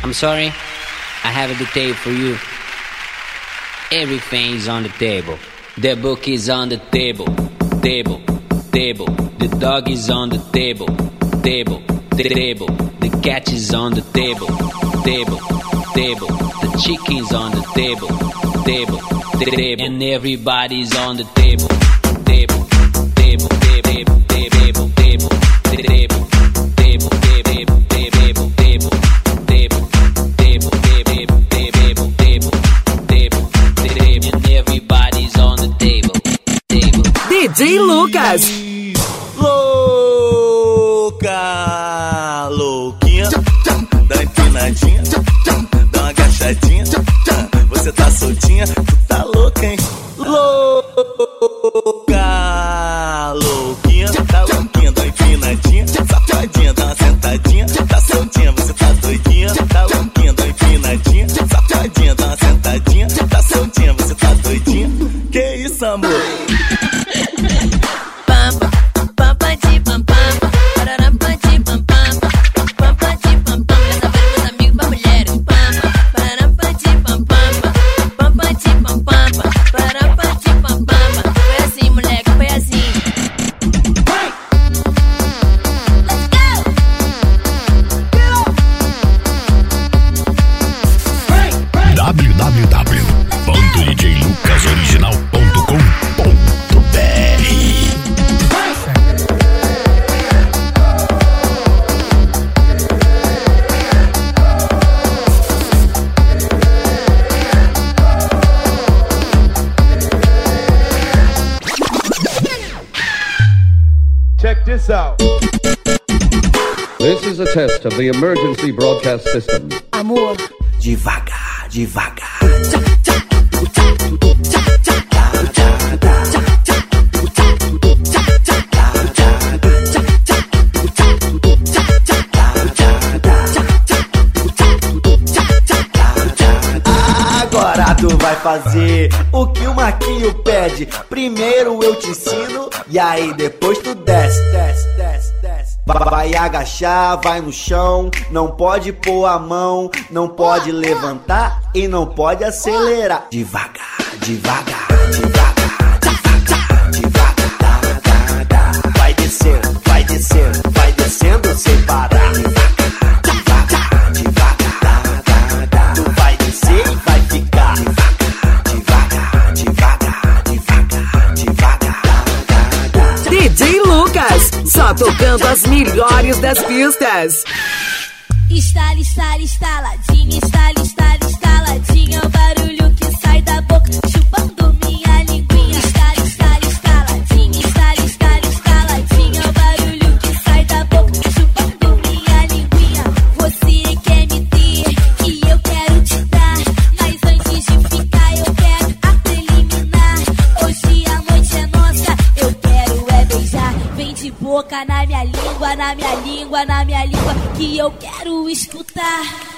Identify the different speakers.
Speaker 1: I'm sorry, I have a detail for you. Everything is on the table. The book is on the table. Table, table. The dog is on the table. Table, table. The cat is on the table. Table, table. The chicken's on the table. Table, table. And everybody's on the table. Table, table, table, table, table, table.
Speaker 2: DJ Lucas.
Speaker 3: Louca, louquinha, dá empinadinha, dá uma agachadinha. Você tá soltinha, tu tá louca, hein? Louca, louquinha, tá louquinha, dá uma empinadinha, safadinha, dá uma sentadinha. Tá soltinha, você tá doidinha, tá louquinha, dá uma empinadinha, safadinha, dá uma sentadinha. Tá soltinha, você tá doidinha. Que isso, amor?
Speaker 4: Check this out.
Speaker 5: This is a test of the emergency broadcast system.
Speaker 2: Amor,
Speaker 3: Devagar, devagar. Agora tu vai fazer o que o Marquinho pede. Primeiro eu te ensino e aí depois tu desce, desce, desce, desce. Vai agachar, vai no chão, não pode pôr a mão, não pode levantar e não pode acelerar. Devagar, devagar, devagar, devagar, devagar. Vai descendo, vai descendo, vai descendo sem parar. Devagar, devagar, tu vai descer e vai ficar. Devagar, devagar, devagar, devagar.
Speaker 2: DJ Lucas, só tocando as melhores das pistas.
Speaker 6: Estala, estala, estaladinha, estala, estala, estaladinha. O barulho que sai da boca, chupando minha linguinha. Estala, estala, estaladinha, estala, estala, estaladinha. O barulho que sai da boca, chupando minha linguinha. Você quer me ter, que eu quero te dar. Mas antes de ficar eu quero a preliminar. Hoje a noite é nossa, eu quero é beijar. Vem de boca na minha língua, na minha língua, na minha língua, que eu quero escutar.